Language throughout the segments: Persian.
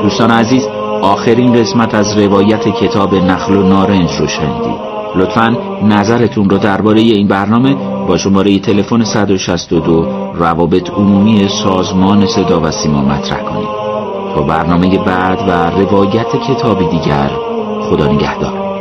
دوستان عزیز، آخرین قسمت از روایت کتاب نخل و نارنج رو شنیدید. لطفاً نظرتون رو درباره این برنامه با شماره تلفن 162 روابط عمومی سازمان صدا و سیما مطرح کنید. تا برنامه بعد و روایت کتابی دیگر، خدا نگهدار.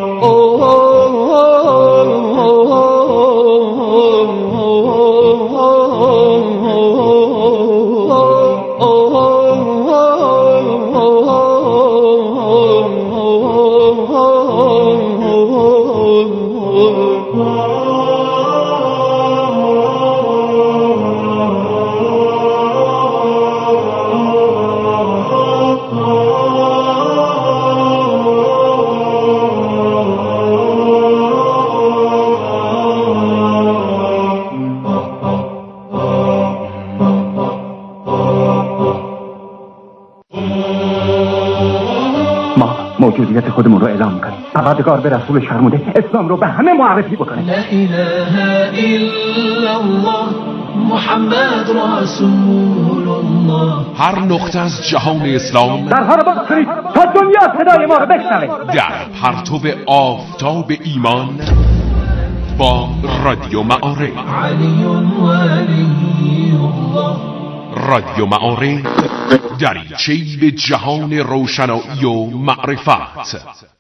موجودیت خودمون رو اعلام میکنیم. پروردگار به رسول شرموده اسلام رو به همه معرفی بکنه. لا اله الا الله محمد رسول الله. هر نقطه از جهان اسلام درها رو باز کنید تا دنیا صدای ما رو بشنوه. در پرتو آفتاب ایمان با رادیو معارف. علی ولی الله. رادیو معارف، دریچه‌ای به جهان روشنایی و معرفت.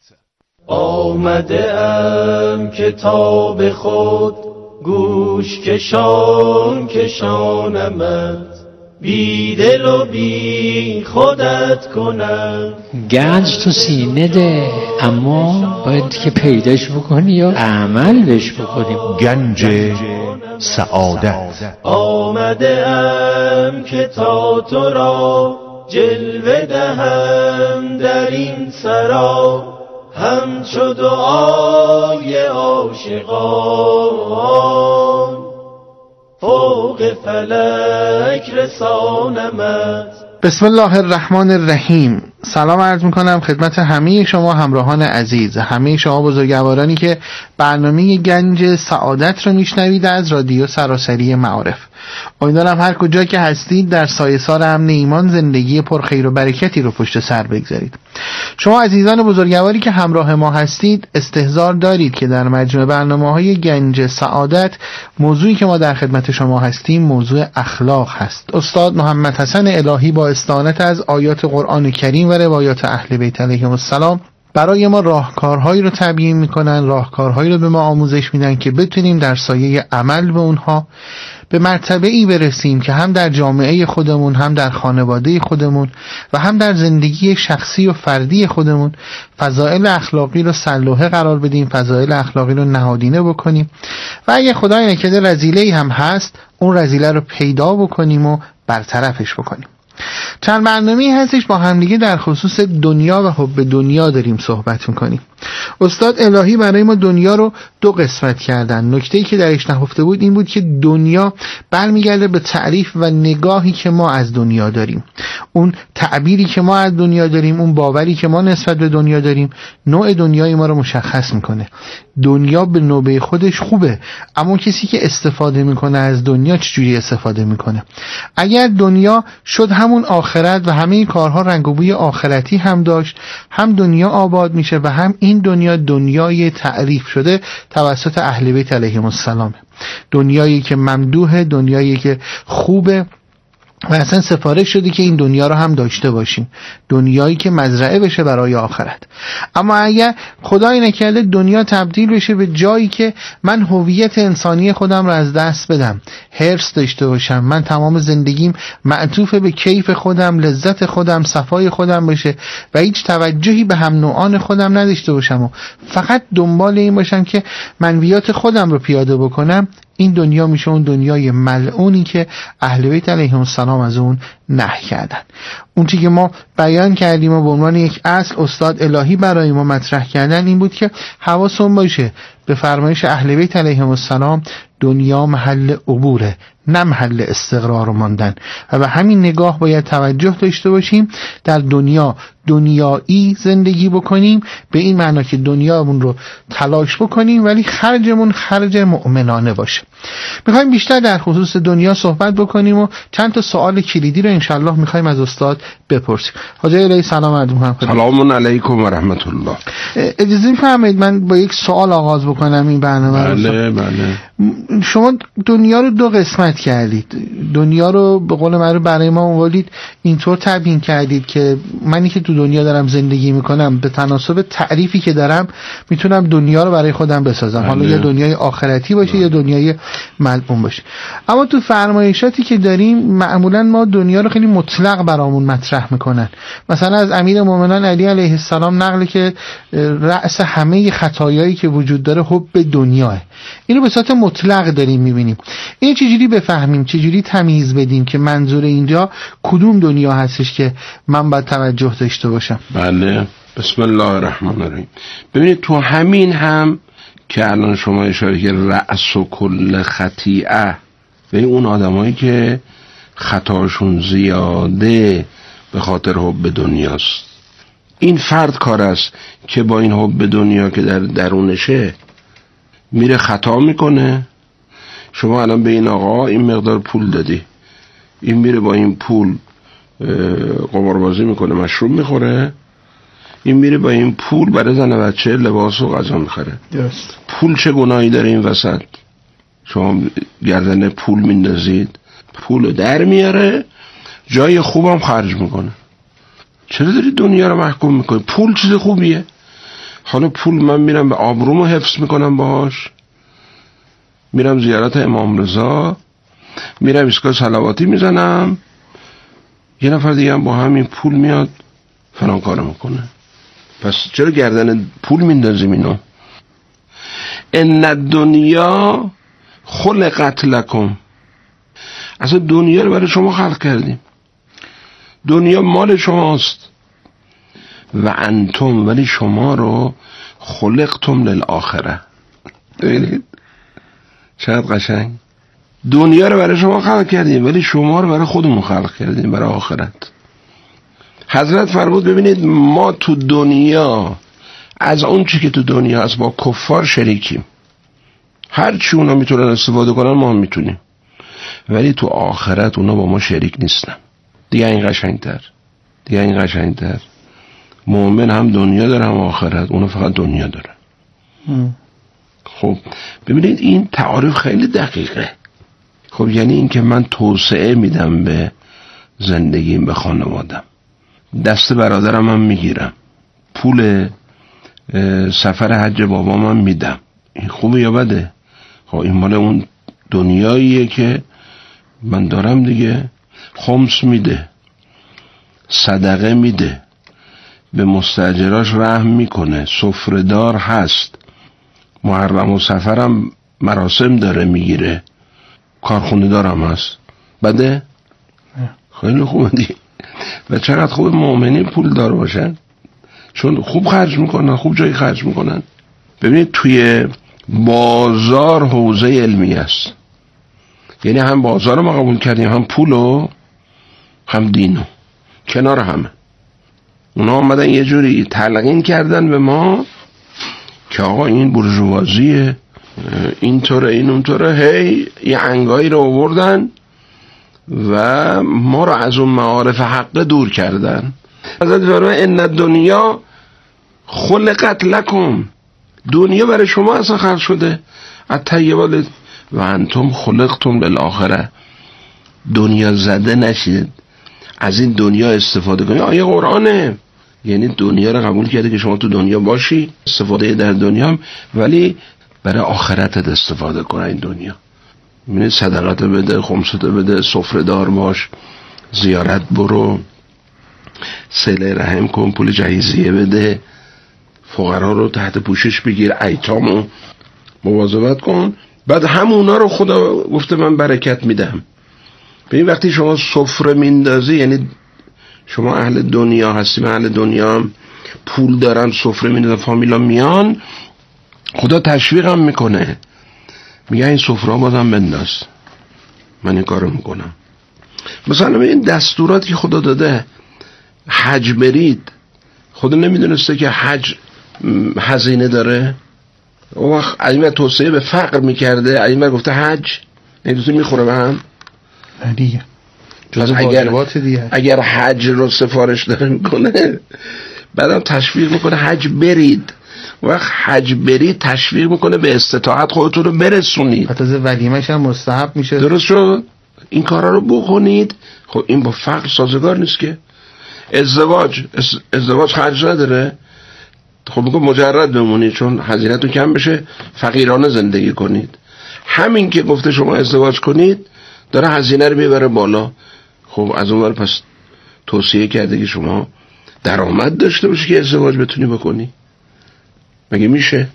آمده ام کتاب خود گوش کشانمت، بی دل و بی خودت کنم. گنج تو سینه ده، اما باید که پیداش بکنی یا عمل بهش بکنی. گنج سعادت. آمده ام که تا تو را جلوه دهم در این سرا، همچو دعای عاشقان فوق فلک رسانمت. بسم الله الرحمن الرحیم. سلام عرض میکنم خدمت همه شما همراهان عزیز، همه شما بزرگوارانی که برنامه گنج سعادت رو میشنوید از رادیو سراسری معارف. امیدوارم هر کجا که هستید در سایه‌سار امن ایمان زندگی پرخیر و برکتی رو پشت سر بگذارید. شما عزیزان بزرگواری که همراه ما هستید استحضار دارید که در مجموع برنامه‌های گنج سعادت موضوعی که ما در خدمت شما هستیم موضوع اخلاق هست. استاد محمد حسن الهی با استعانت از آیات قرآن کریم و روایات اهل بیت علیهم السلام برای ما راهکارهایی رو تبیین میکنن، راهکارهایی رو به ما آموزش میدن که بتونیم در سایه عمل به اونها به مرتبه‌ای برسیم که هم در جامعه خودمون، هم در خانواده خودمون و هم در زندگی شخصی و فردی خودمون فضائل اخلاقی رو سلوحه قرار بدیم، فضائل اخلاقی رو نهادینه بکنیم و اگه خدای نکرده رذیله‌ای هم هست اون رذیله رو پیدا بکنیم و برطرفش بکنیم. چند برنامه‌ای هستش با همدیگه در خصوص دنیا و حب دنیا داریم صحبت میکنیم. استاد الهی برای ما دنیا رو دو قسمت کردن. نکته‌ای که درش نهفته بود این بود که دنیا برمیگرده به تعریف و نگاهی که ما از دنیا داریم، اون تعبیری که ما از دنیا داریم، اون باوری که ما نسبت به دنیا داریم نوع دنیای ما رو مشخص میکنه. دنیا به نوبه خودش خوبه، اما کسی که استفاده میکنه از دنیا چجوری استفاده میکنه؟ اگر دنیا شد همون آخرت و همه این کارها رنگ و بوی آخرتی هم داشت، هم دنیا آباد میشه و هم این دنیا دنیای تعریف شده توسط اهل بیت علیهم السلام، دنیایی که ممدوحه، دنیایی که خوبه و اصلا سفارش شده که این دنیا رو هم داشته باشیم، دنیایی که مزرعه بشه برای آخرت. اما اگر خدای نکرده دنیا تبدیل بشه به جایی که من هویت انسانی خودم رو از دست بدم، حرص داشته باشم، من تمام زندگیم معطوف به کیف خودم، لذت خودم، صفای خودم باشه و هیچ توجهی به هم نوعان خودم نداشته باشم و فقط دنبال این باشم که منویات خودم رو پیاده بکنم، این دنیا میشه اون دنیای ملعونی که اهل بیت علیهم السلام از اون نهی کردن. اون چیزی که ما بیان کردیم و به عنوان یک اصل استاد الهی برای ما مطرح کردن این بود که حواسمون باشه به فرمایش اهل بیت علیهم السلام دنیا محل عبوره، نه محل استقرار و ماندن. و به همین نگاه باید توجه داشته باشیم، در دنیا دنیایی زندگی بکنیم، به این معنا که دنیامون رو تلاش بکنیم ولی خرجمون خرج مؤمنانه باشه. میخوایم بیشتر در خصوص دنیا صحبت بکنیم و چند تا سوال کلیدی رو انشالله میخوایم از استاد بپرسیم. حاجی الهی سلام علیکم. سلام علیکم و رحمت الله. اجازه میفرمایید من با یک سوال آغاز بکنم این برنامه رو؟ بله. شما دنیا رو دو قسمت کردید، دنیا رو به قول معروف برای ما اومدید اینطور تبیین کردید که منی که تو دنیا دارم زندگی میکنم به تناسب تعریفی که دارم میتونم دنیا رو برای خودم بسازم، حالا یه دنیای آخرتی باشه یا دنیای ملعون باشه. اما تو فرمایشاتی که داریم معمولا ما دنیا رو خیلی مطلق برامون مطرح میکنن. مثلا از امیرالمومنین علی علیه السلام نقل که رأس همه خطایایی که وجود داره حب دنیاه. اینو به صورت مطلق داریم میبینیم. این چجوری بفهمیم، چجوری تمیز بدیم که منظور اینجا کدوم دنیا هستش که من باید توجه داشته باشم؟ بله، بسم الله الرحمن الرحیم. ببینید تو همین هم که الان شما اشاره که رأس و کل خطیئه، به اون آدمایی که خطاشون زیاده به خاطر حب دنیاست. این فرد کار است که با این حب دنیا که در درونشه میره خطا میکنه. شما الان به این آقا این مقدار پول دادی، این میره با این پول قماربازی میکنه، مشروب میخوره، این میره با این پول برای زن و بچه لباس و غذا میخره. درست. پول چه گناهی داره این وسط؟ شما گردن پول میندازید، پول در میاره، جای خوبم خرج میکنه. چرا داری دنیا رو محکوم میکنی؟ پول چیز خوبیه. حالا پول من میرم به آبرومو حفظ میکنم باهاش، میرم زیارت امام رضا، میرم ایستگاه صلواتی میزنم، یه نفر دیگه هم با همین پول میاد فلان کارو میکنه. پس چرا گردن پول میندازیم اینو؟ ان الدنیا خلقت لکم. اصلا دنیا رو برای شما خلق کردیم، دنیا مال شماست. و انتم، ولی شما رو خلقتم للآخره. ببینید چقدر قشنگ. دنیا رو برای شما خلق کردیم ولی شما رو برای خودمون خلق کردیم، برای آخرت. حضرت فرمود ببینید ما تو دنیا از اون چی که تو دنیا هست با کفار شریکیم، هر چی اونا میتونن استفاده کنن ما هم میتونیم، ولی تو آخرت اونا با ما شریک نیستن. دیگه این قشنگتر. مومن هم دنیا داره هم آخرت، اونا فقط دنیا داره. خب ببینید این تعارف خیلی دقیقه. خب یعنی این که من توسعه میدم به زندگیم، به خانوادم، دست برادرم هم میگیرم، پول سفر حج بابام هم میدم، این خوبه یا بده؟ خب این مال اون دنیاییه که من دارم دیگه. خمس میده، صدقه میده، به مستاجراش رحم میکنه، سفره‌دار هست، محرم و سفرم مراسم داره میگیره، کارخونه دارم هست. بده؟ خیلی خوبه دیگه. و چقدر خوب مؤمنین پول دار باشن، چون خوب خرج میکنن، خوب جایی خرج میکنن. ببینید توی بازار حوزه علمی است، یعنی هم بازار رو ما قبول کردیم، هم پولو هم دینو، کنار همه. اونا آمدن یه جوری تلقین کردن به ما که آقا این بورژوازیه، اینطوره، این اونطوره، هی یه انگایی رو آوردن و ما رو از اون معارف حق دور کردن. حضرت فرمود ان الدنیا خلقت لکم، دنیا برای شما اصلا خلق شده، الطیبات و انتم خلقتم للآخره. دنیا زده نشید، از این دنیا استفاده کنید. آیه قرآنه، یعنی دنیا رو قبول کرده که شما تو دنیا باشی، استفاده در دنیا هم، ولی برای آخرتت استفاده کن. این دنیا یعنی صدقات بده، خمسات بده، سفره دار باش، زیارت برو، صله رحم کن، پول جهیزیه بده، فقرا رو تحت پوشش بگیر، ایتامو مواظبت کن. بعد همونا رو خدا گفته من برکت میدم. ببین وقتی شما سفره میندازی یعنی شما اهل دنیا هستی، من اهل دنیا هم، پول دارم، سفره میندازم، فامیلا میان، خدا تشویقم میکنه. میگه این سفره بازم بنداز، من این کارو میکنم. مثلا این دستوراتی که خدا داده، حج برید، خدا نمیدونسته که حج هزینه داره؟ اون وقت این توصیه به فقر میکرده، این گفته حج، این دوتا میخوره به هم دیگه. اگر حج رو سفارش داره میکنه، بعدم تشویق میکنه حج برید، وقت حج برید تشویق میکنه به استطاعت خودتون رو برسونید، حتی ولیمش هم مستحب میشه. درست شد؟ این کارا رو بکنید. خب این با فقر سازگار نیست که. ازدواج خرج نداره، خب بگو مجرد بمونید چون هزینه‌تون کم بشه، فقیرانه زندگی کنید. همین که گفته شما ازدواج کنید داره هزینه رو میبره بالا. خب از اون ور پس توصیه کرده که شما درآمد داشته باشی که ازدواج بتونی بکنی. مگه میشه؟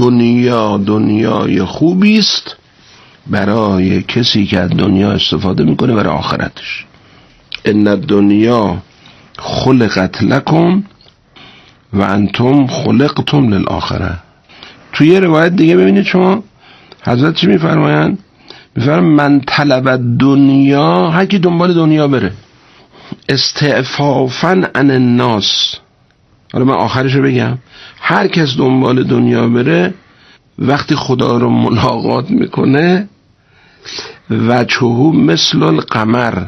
دنیای خوبی است برای کسی که از دنیا استفاده میکنه برای آخرتش. ان الدنیا خلقت لکم و انتم خلقتم للآخره. توی یه روایت دیگه ببینید شما حضرت چی میفرمایند؟ میفرمایند من طلب دنیا، هر کی دنبال دنیا بره، استعفافا عن الناس. حالا من آخرشو بگم، هر کس دنبال دنیا بره وقتی خدا رو ملاقات میکنه وجهه مثل القمر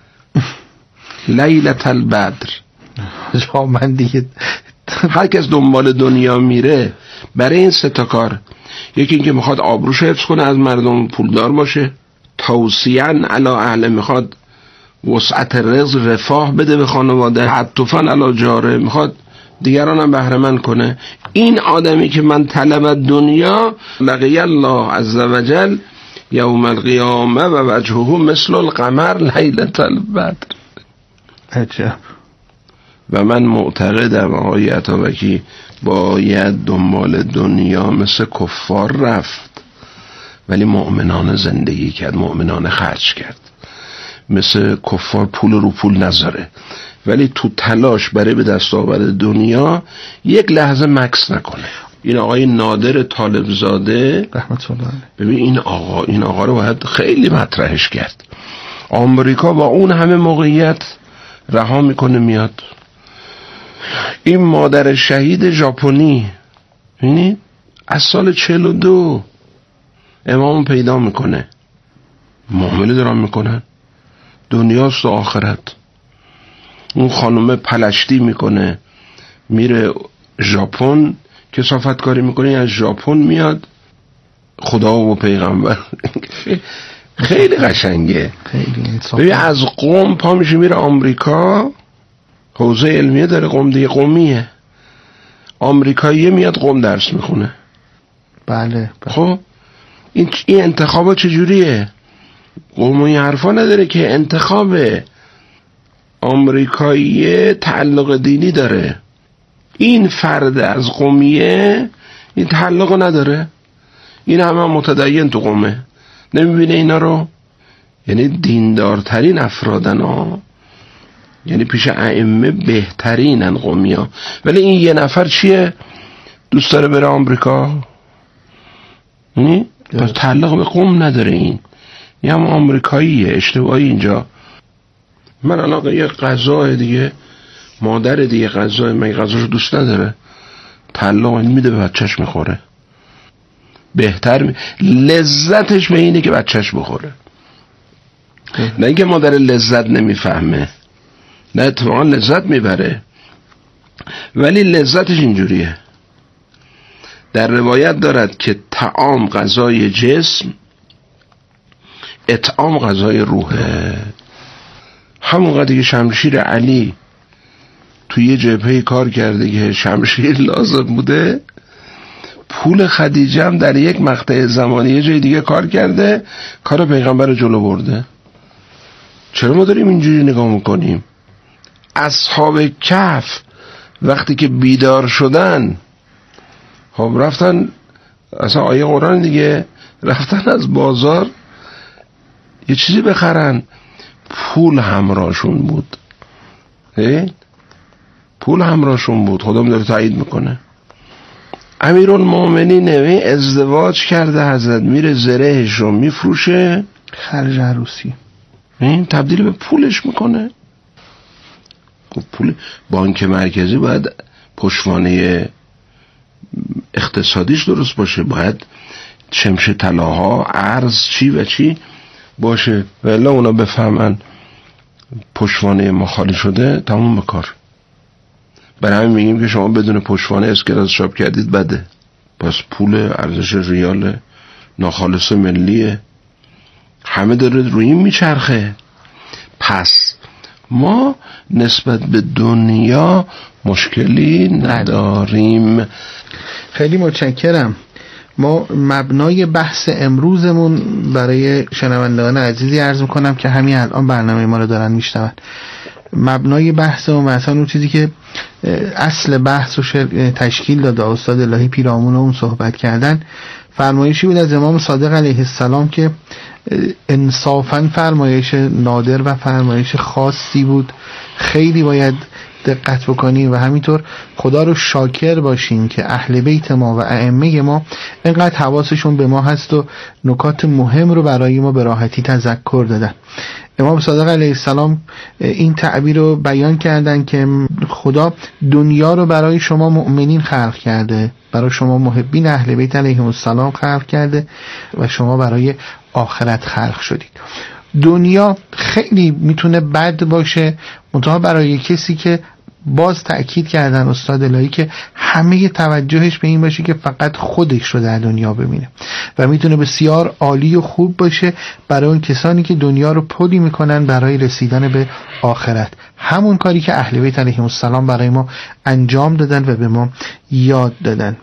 لیلة البدر. من دیگه هر کس دنبال دنیا میره برای این سه تا کار، یکی اینکه میخواد آبروش حفظ کنه، از مردم پولدار باشه، توصیان علی اهل، میخواد وسعت رزق رفاه بده به خانواده، عطفا علی جاره، میخواد دیگران هم بهره مند کنه. این آدمی که من طلب دنیا لقی الله عز وجل یوم القیامه و وجهه مثل القمر لیلة البدر. عجب. و من معتقدم آقای عطابکی باید دنبال دنیا مثل کفار رفت ولی مؤمنان زندگی کرد، مؤمنان خرج کرد. مثل کفار پول رو پول نذاره ولی تو تلاش برای به دست آورد دنیا یک لحظه مکث نکنه. این آقای نادر طالبزاده رحمت الله، ببین این آقا رو باید خیلی مطرحش کرد. آمریکا با اون همه موقعیت رها میکنه میاد. این مادر شهید ژاپنی ببینید از سال 42 امام پیدا میکنه، معامله دارن میکنن، دنیاست و آخرت. اون خانومه پلشتی میکنه میره ژاپن کثافت کاری میکنه، از ژاپن میاد خدا و پیغمبر. خیلی قشنگه. ببین از قم پا میشه میره آمریکا، حوزه علمیه داره، قم دیگه قومیه، آمریکاییه میاد قم درس میخونه. بله. خب این انتخابا چجوریه؟ قم این حرفا نداره که انتخاب آمریکاییه تعلق دینی داره، این فرد از قومیه این تعلق نداره، این همه متدین تو قومه نمیبینه اینا رو. یعنی دیندارترین افرادن ها، یعنی پیش ائمه بهترینن قومی ها، ولی این یه نفر چیه؟ دوست داره بره آمریکا، یعنی تعلق به قوم نداره. این هم آمریکاییه، اشتباهی اینجا. من علاقه یه غذا دیگه، مادر دیگه غذا، من غذاشو دوست نداره، تعلق میده به بچهش میخوره، بهتر لذتش به اینه که بچهش بخوره، نه اینکه مادر لذت نمیفهمه، نه اتفاقا لذت میبره ولی لذتش اینجوریه. در روایت دارد که طعام غذای جسم، اطعام غذای روحه. همونقدر که شمشیر علی توی یه جبهه کار کرده که شمشیر لازم بوده، پول خدیجه هم در یک مقطع زمانی یه جای دیگه کار کرده، کار پیغمبر رو جلو برده. چرا ما داریم اینجوری نگاه میکنیم؟ اصحاب کهف وقتی که بیدار شدن، خب رفتن، اصلا آیه قرآن دیگه، رفتن از بازار یه چیزی بخرن، پول همراهشون بود، پول همراهشون بود. خدا داره تایید میکنه. امیرالمومنین ازدواج کرده، حضرت میره زرهش رو میفروشه، خرج عروسی این تبدیل به پولش میکنه. پول بانک مرکزی باید پشتوانه اقتصادیش درست باشه، باید چمش طلاها، ارز چی و چی باشه، ولی اونا بفهمن پشتوانه ما خالی شده تموم به کار. برای همین میگیم که شما بدون پشتوانه اسکراس چاپ کردید بده. پس پول ارزش ریال ناخالص ملیه، همه داره روی این میچرخه. پس ما نسبت به دنیا مشکلی نداریم. خیلی متشکرم. ما مبنای بحث امروزمون برای شنوندگان عزیزی عرض میکنم که همین الان برنامه ما رو دارن میشنون. مبنای بحث و مثلا اون چیزی که اصل بحث رو تشکیل داده استاد الهی پیرامون اون صحبت کردن، فرمایشی بود از امام صادق علیه السلام که انصافاً فرمایش نادر و فرمایش خاصی بود. خیلی باید دقت بکنیم و همینطور خدا رو شاکر باشیم که اهل بیت ما و ائمه ما اینقدر حواسشون به ما هست و نکات مهم رو برای ما به راحتی تذکر دادن. امام صادق علیه السلام این تعبیر رو بیان کردن که خدا دنیا رو برای شما مؤمنین خلق کرده، برای شما محبین اهل بیت علیهم السلام خلق کرده و شما برای آخرت خلق شدید. دنیا خیلی میتونه بد باشه، منتها برای کسی که باز تأکید کردن استاد الهی که همه توجهش به این باشه که فقط خودش رو در دنیا ببینه، و میتونه بسیار عالی و خوب باشه برای اون کسانی که دنیا رو پلی میکنن برای رسیدن به آخرت. همون کاری که اهل بیت علیهم السلام برای ما انجام دادن و به ما یاد دادن.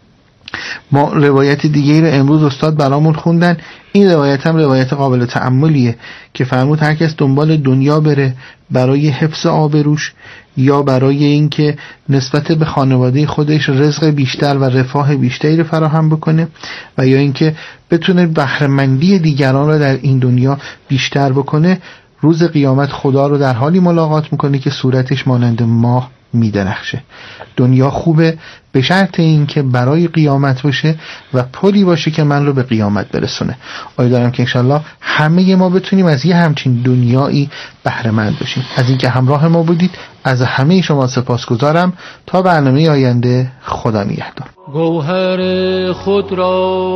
ما روایت دیگه رو امروز استاد برامون خوندن. این روایت هم روایت قابل تأملیه که فرمود هر کس دنبال دنیا بره برای حفظ آبروش یا برای اینکه نسبت به خانواده خودش رزق بیشتر و رفاه بیشتری رو فراهم بکنه و یا اینکه بتونه بهره‌مندی دیگران رو در این دنیا بیشتر بکنه، روز قیامت خدا رو در حالی ملاقات میکنه که صورتش مانند ماه میدرخشه. دنیا خوبه به شرط این که برای قیامت باشه و پلی باشه که من رو به قیامت برسونه. امیدوارم که انشالله همه ما بتونیم از یه همچین دنیایی بهره مند باشیم. از اینکه همراه ما بودید از همه شما سپاسگزارم. تا برنامه آینده، خدا نگهدار. گوهر خود را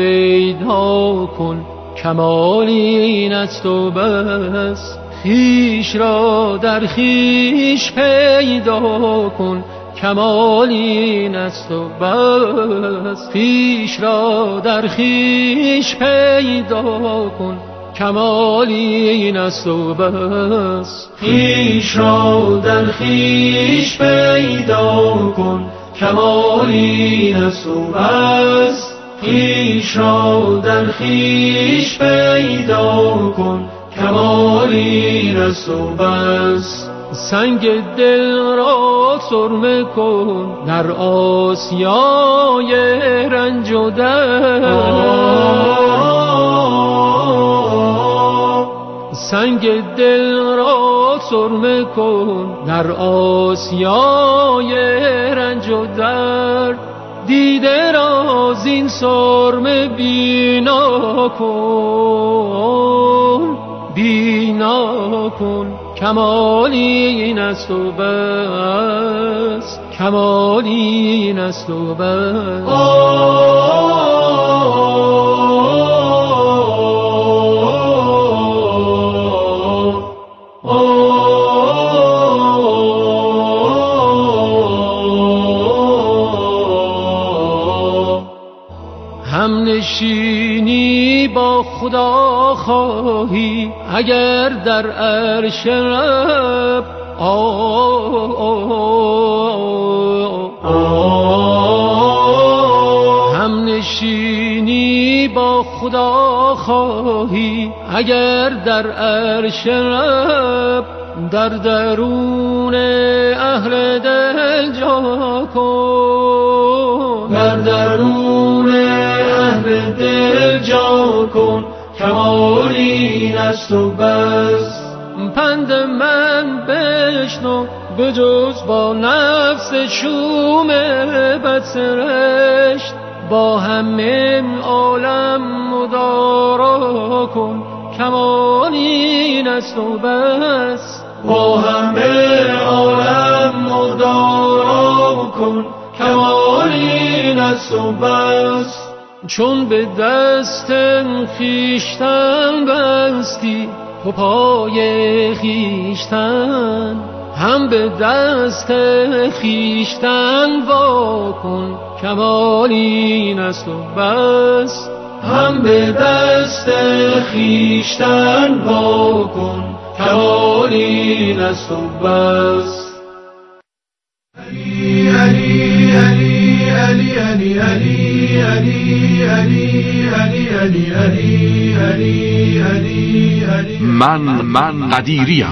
هویدا کن، کمالی این است و بس. خویش را در خویش پیدا کن، کمالی این است و بس. خویش را در خویش پیدا کن، کمالی این است و بس. خویش را در خویش پیدا کن، کمالی این است و بس. خویش را در خویش پیدا کن، کمالی است و بس. سنگ دل را سرمه کن در آسیای رنج و درد. سنگ دل را سرمه کن در آسیای رنج و درد. دیده را زین سرمه بینا کن، بینا کن، کمالی این است و بس. کمالی این است و بس. همنشینی با خدا خواهی اگر در عرش رب، همنشینی با خدا خواهی اگر در عرش رب. در درون اهل دل جا کن، در درون اهل دل جا کن، کمالی این است و بس. پند من بشنو به جز با نفس شوم بدسرشت با همه عالم مدارا کن کمال این است و بس با همه عالم مدارا کن کمال این است و بس چون به دست خویشتن بستی تو پای خویشتن هم به دست خویشتن واکن کمال این است و بس هم به دست خویشتن واکن کمال این است و بس علی علی علی علی علی علی علی علی علی علی علی علی علی من قدیریم.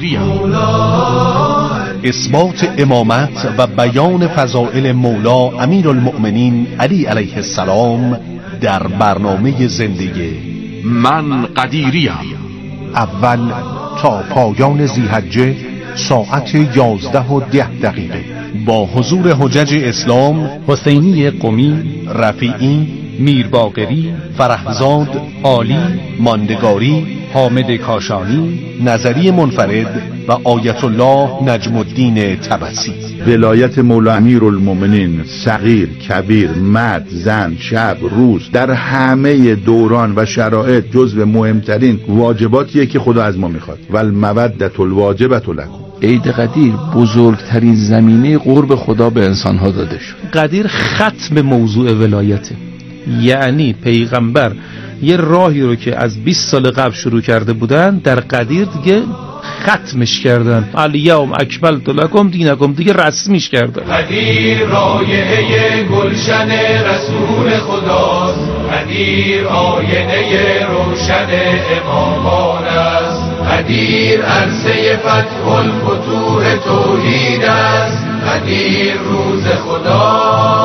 اثبات امامت و بیان فضائل مولا امیرالمؤمنین علی علیه السلام در برنامه زندگی من قدیریم. اول تا پایان ذی‌حجه ساعت 11:10 با حضور حجج اسلام حسینی قمی، رفیعی، میرباقری، فرهزاد، عالی، ماندگاری، حامد کاشانی، نظری منفرد و آیت الله نجم الدین طبسی. ولایت مولا امیرالمؤمنین صغیر، کبیر، مرد، زن، شب، روز در همه دوران و شرایط جزو مهمترین واجباتیه که خدا از ما میخواد. والمودة الواجبة لکم. عید قدیر بزرگترین زمینه قرب خدا به انسانها داده شد. قدیر ختم موضوع ولایته، یعنی پیغمبر یه راهی رو که از 20 سال قبل شروع کرده بودن در قدیر دیگه ختمش کردن. الیوم اکملت لکم دینکم، دیگه رسمیش کردن. قدیر رایحه گلشن رسول خداست، قدیر آینه روشن امامان است، قدیر عرصه فتح الفتوح توحید است، قدیر روز خدا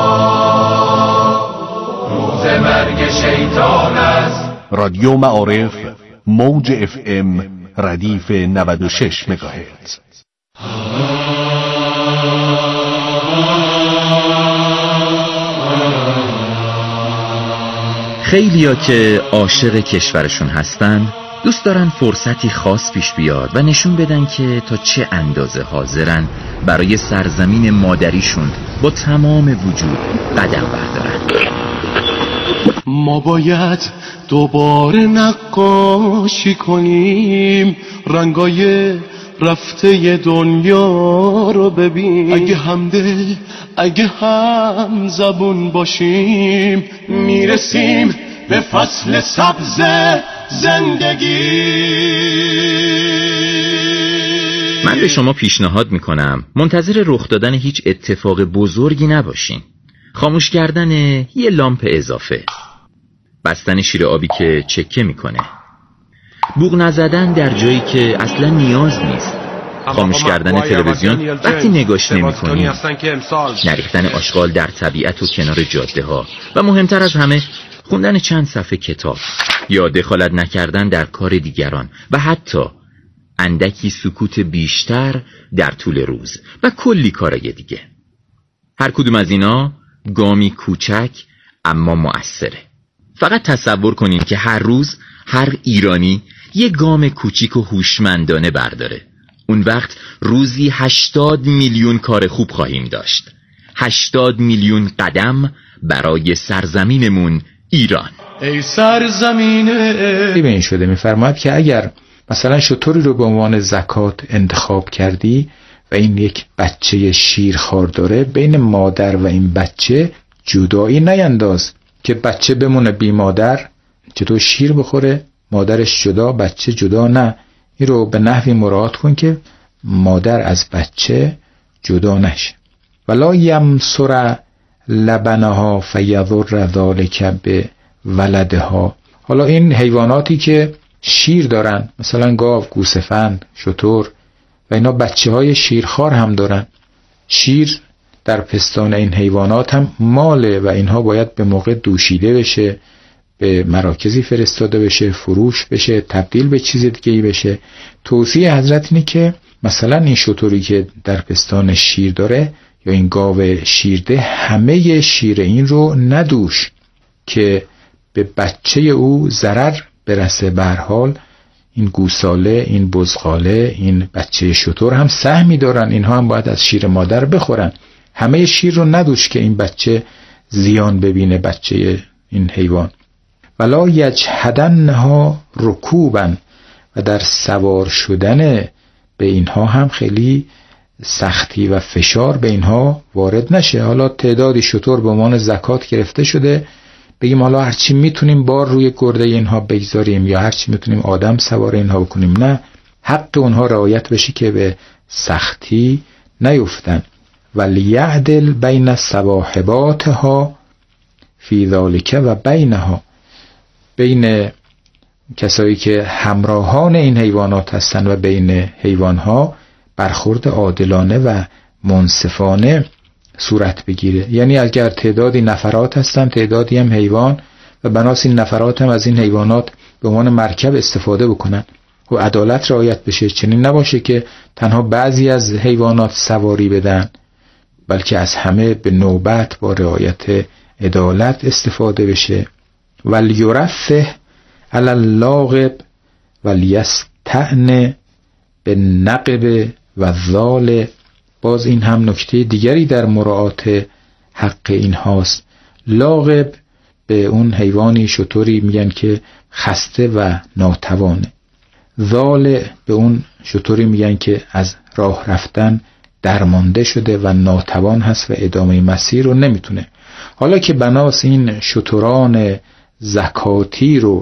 روز مرگ شیطان است. رادیو معارف موج اف ام ردیف 96 مگاهرتز. خیلیا که عاشق کشورشون هستن دوست دارن فرصتی خاص پیش بیاد و نشون بدن که تا چه اندازه حاضرن برای سرزمین مادریشون با تمام وجود قدم بردارن. ما باید دوباره نقاشی کنیم، رنگای رفته دنیا رو ببین. اگه همدل اگه هم زبون باشیم میرسیم به فصل سبز زندگی. من به شما پیشنهاد میکنم منتظر رخ دادن هیچ اتفاق بزرگی نباشین. خاموش کردن یه لامپ اضافه، بستن شیر آبی که چکه میکنه، بوق نزدن در جایی که اصلا نیاز نیست، خاموش کردن تلویزیون وقتی نگاش نمی‌کنی، نریختن آشغال در طبیعت و کنار جاده ها و مهمتر از همه خوندن چند صفحه کتاب یا دخالت نکردن در کار دیگران و حتی اندکی سکوت بیشتر در طول روز و کلی کارای دیگه. هر کدوم از اینا گامی کوچک اما مؤثره. فقط تصور کنین که هر روز هر ایرانی یه گام کوچیک و هوشمندانه برداره. اون وقت روزی 80 میلیون کار خوب خواهیم داشت. 80 میلیون قدم برای سرزمینمون ایران. ای سرزمینه به این شده میفرماید که اگر مثلا شتری رو به عنوان زکات انتخاب کردی و این یک بچه شیرخوار داره، بین مادر و این بچه جدایی نینداز که بچه بمونه بی مادر، چطور شیر بخوره مادرش جدا بچه جدا، نه، این رو به نحوی مراعات کن که مادر از بچه جدا نشه. ولا یمسر لبنها فیضر ذالک به ولدها. حالا این حیواناتی که شیر دارن مثلا گاو، گوسفند، شتر و اینا بچه های شیرخوار هم دارن. شیر در پستان این حیوانات هم ماله و اینها باید به موقع دوشیده بشه، به مراکزی فرستاده بشه، فروش بشه، تبدیل به چیز دیگه‌ای بشه. توصیه حضرت اینه که مثلا این شتری که در پستان شیر داره یا این گاو شیرده، همه شیر این رو ندوش که به بچه او ضرر برسه. به هر حال این گوساله، این بزغاله، این بچه شتر هم سهمی دارن، اینها هم باید از شیر مادر بخورن. همه شیر رو ندوش که این بچه زیان ببینه، بچه این حیوان. ولا یجهدنها رکوبا، و در سوار شدن به اینها هم خیلی سختی و فشار به اینها وارد نشه. حالا تعدادی شتر به عنوان زکات گرفته شده، بگیم حالا هرچی میتونیم بار روی گرده اینها بگذاریم یا هرچی میتونیم آدم سوار اینها بکنیم. نه، حق اونها رعایت بشه که به سختی نیفتن. ولیعدل بین صواحباتها فی ذالک و بینها، بین کسایی که همراهان این حیوانات هستند و بین حیوانها برخورد عادلانه و منصفانه صورت بگیره. یعنی اگر تعدادی نفرات هستن، تعدادی هم حیوان، و بناس این نفرات هم از این حیوانات به عنوان مرکب استفاده بکنن و عدالت رعایت بشه. چنین نباشه که تنها بعضی از حیوانات سواری بدن، بلکه از همه به نوبت با رعایت عدالت استفاده بشه. ولیرفه علی اللاغب ولیستعن بالنقب والذال. باز این هم نکته دیگری در مراعات حق این هاست. لاغب به اون حیوانی شتری میگن که خسته و ناتوانه. ذال به اون شتری میگن که از راه رفتن درمانده شده و ناتوان هست و ادامه مسیر رو نمیتونه. حالا که بناس این شتران زکاتی رو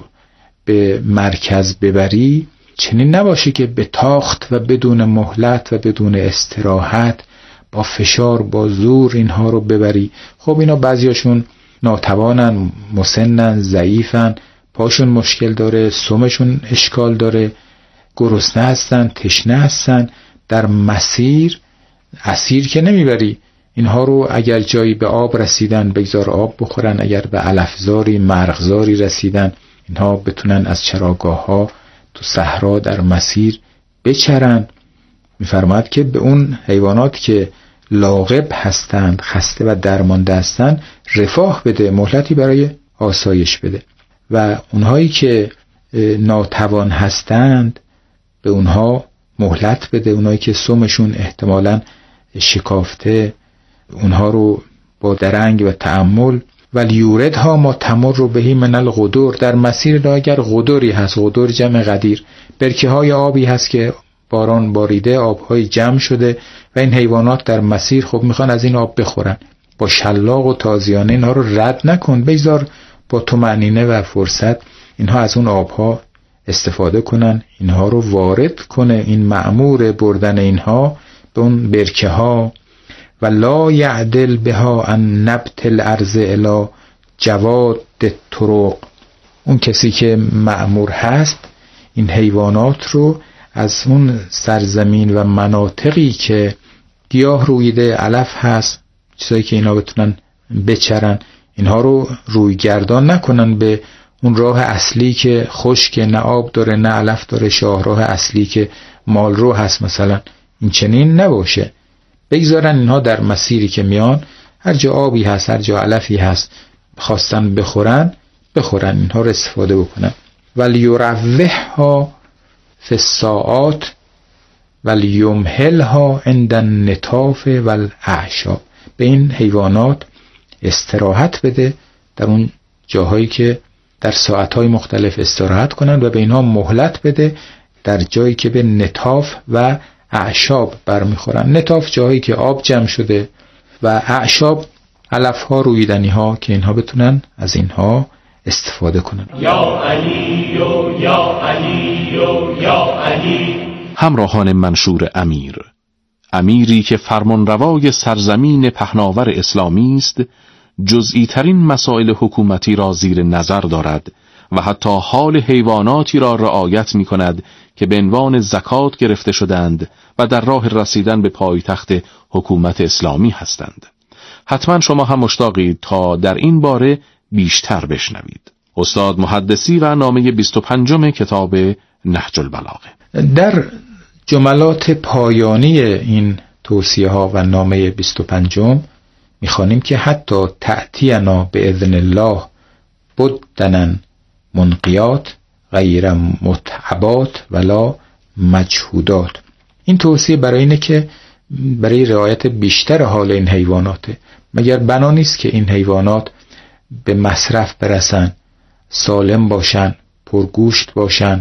به مرکز ببری، چنین نباشه که به تاخت و بدون مهلت و بدون استراحت با فشار با زور اینها رو ببری. خب اینا بعضیاشون ناتوانن، مسنن، ضعیفن، پاشون مشکل داره، سمشون اشکال داره، گرسنه هستن، تشنه هستن. در مسیر اسیر که نمیبری. اینها رو اگر جایی به آب رسیدن بگذار آب بخورن، اگر به علفزاری مرغزاری رسیدن اینها بتونن از چراگاه ها تو صحرا در مسیر بچرن. میفرماد که به اون حیوانات که لاغب هستند، خسته و درمانده هستند، رفاه بده، مهلتی برای آسایش بده. و اونهایی که ناتوان هستند به اونها مهلت بده. اونهایی که سمشون احتمالاً شکافته، اونها رو با درنگ و تأمل. ولیوردها ما تمر بهی من الغدور. در مسیر را اگر غدوری هست، غدور جمع غدیر، برکه های آبی هست که باران باریده، آبهای جمع شده و این حیوانات در مسیر خب میخوان از این آب بخورن، با شلاق و تازیانه اینها رو رد نکن، بگذار با طمأنینه و فرصت اینها از اون آبها استفاده کنن، اینها رو وارد کنه. این مأمور بردن اینها به اون برکه ها. و لا یعدل بها ان نبت الارض الی جواد الطرق. اون کسی که مأمور هست این حیوانات رو از اون سرزمین و مناطقی که گیاه رویده، علف هست، چیزایی که اینا بتونن بچرن، اینها رو روی گردان نکنن به اون راه اصلی که خشک، نه آب داره نه علف داره، شاهراه اصلی که مال رو هست مثلا. این چنین نباشه، بگذارن اینها در مسیری که میان هر جا آبی هست، هر جا علفی هست، خواستن بخورن اینها رو استفاده بکنن. ولیروحها فی الساعات ولیمهلها عند النطاف والاعشاب. به این حیوانات استراحت بده در اون جاهایی که در ساعتهای مختلف استراحت کنن و به اینها مهلت بده در جایی که به نطاف و اعشاب برمیخورن. نطاف جایی که آب جمع شده و اعشاب علفها، رویدنی ها که اینها بتونن از اینها استفاده کنن. یا علی یا علی یا علی. همراهان منشور امیر، امیری که فرمانروای سرزمین پهناور اسلامی است، جزئی ترین مسائل حکومتی را زیر نظر دارد و حتی حال حیواناتی را رعایت می کند که به عنوان زکات گرفته شدند و در راه رسیدن به پایتخت حکومت اسلامی هستند. حتما شما هم مشتاقید تا در این باره بیشتر بشنوید. استاد محدثی و نامه 25 کتاب نهج البلاغه. در جملات پایانی این توصیه ها و نامه 25 میخوانیم که حتی تأتینا به اذن الله بدنن منقیات غیر متعبات ولا مجهودات. این توصیه برای اینه که برای رعایت بیشتر حال این حیواناته، مگر بنا نیست که این حیوانات به مصرف برسن، سالم باشن، پرگوشت باشن